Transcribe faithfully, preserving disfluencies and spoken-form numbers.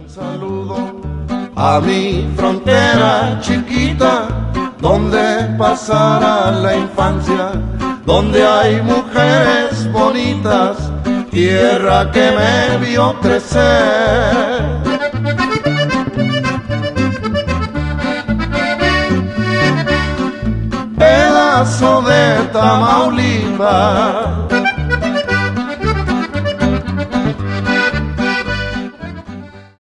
Saludo a mi frontera chiquita, donde pasará la infancia, donde hay mujeres bonitas, tierra que me vio crecer. Pedazo de Tamaulipas,